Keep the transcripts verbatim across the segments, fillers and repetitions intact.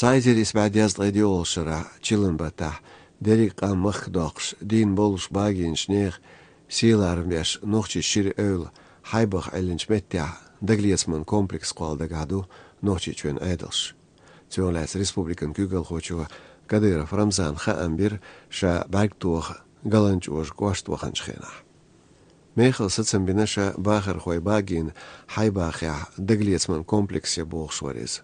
Цайзер исбад язлайдиол шара чилан батах дерик ам мхдоқш дин болш багин шнех силарм беш нохчи шир öl хайбах элинч меття даглиесман комплекс қуалдагаду нохчи чвен айдалш. Цюлэс республикан кюгал хочуа Кадыров Рамзан хаамбир ша багтух галанч уж кваштваханчхена. Мехал сацамбина ша бахар хой багин хайбахя даглиесман комплексе болшварез.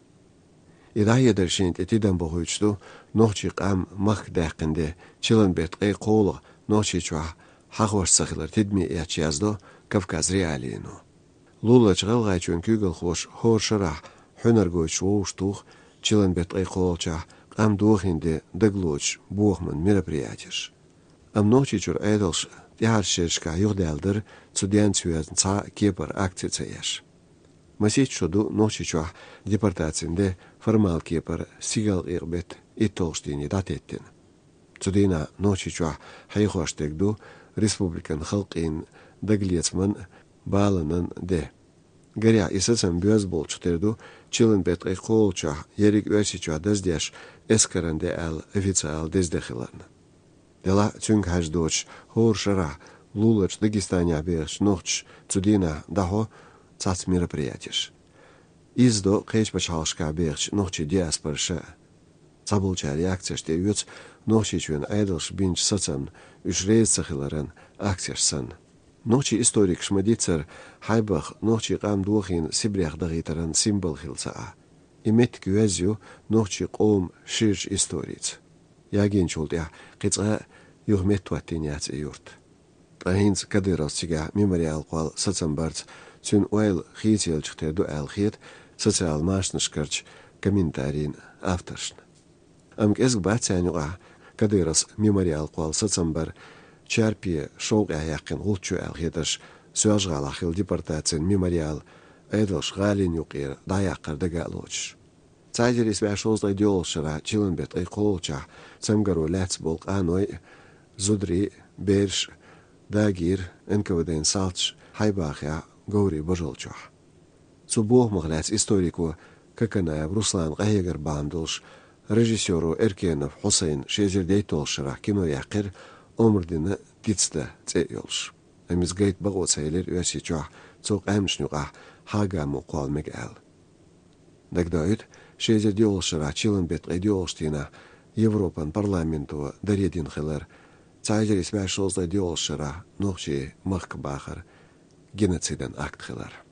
Идая дершинт этидан бохучду нохчи қам мах дақинде чилан бет қай қол нохчи чва хахваш сахилар тидми ячяздо Кавказ реалиину. Лула чгалгай чун кюгал хош хор шарах хунаргоч воуштух чилан бет қай қолча қам духинде даглоч бухман мероприятиш. Ам нохчи чур айдалш тяхаршешка югдалдыр цудян цюязн ца кепар акцияш. Масич шоду нохчи чва депортацинде формал кепар сигал ирбет и толштини датеттин. Цудина нохчи чва хайхоштегду республикан халқин даглиецман баланан де. Гаря исацам бёзбол чутерду чилан бет ай қолча ерик өсичва даздяш эскаранде ал официал дездехиларна. Дела цюнг хаждоч хор шара лулач Дагестане беш нохч цудина дахо цац мероприятиш. Издо кэч бачалшка беш нохчи диаспорша. Цабулча реакция штеюц нохчи чвен айдалш бинч сацан ушрейцахиларан акцияшсан. Нохчи историк шмадицар хайбах нохчи қам духин сибрях дагитаран символ хилцаа. Имет кюэзю нохчи қом ширж историц. Ягин чулдя қица юхмет туаттиняц юрт. Тахинц Кадыровсига мемориал қуал сацамбарц цюн уайл хител чхтерду алхит социал машнышкарч комментарин авторшн. Амк эск бацянюга Кадырос мемориал қуал сацамбар чарпи шоуға яқын ғулчу алхиташ сөжғалахил депортацин мемориал айдалш ғалин юқир даяққардыга лоч. Цайзер исбәшозлай диолшыра чиланбет ай қолча самгару ләц болқ аной зудри берш дагир энкаваден салч хайбахя гори божолчух. Цубох мағләц историку Каканаев Руслан Ғайегар бандылш режиссеру Эркенов Хусейн шезердей толшыра кино яқир омырдыны тицта цэ йолш. Амизгайт бағо цайлер өсі чуах цоқ әмшнюға хагаму қуалмег әл. Дагдайт шезердей олшыра чиланбет ғайдей олштина Европан парламенту даредин хилар цайзер исбәш олздай диолшыра нохчи махк бахар геноцидан акт хилар.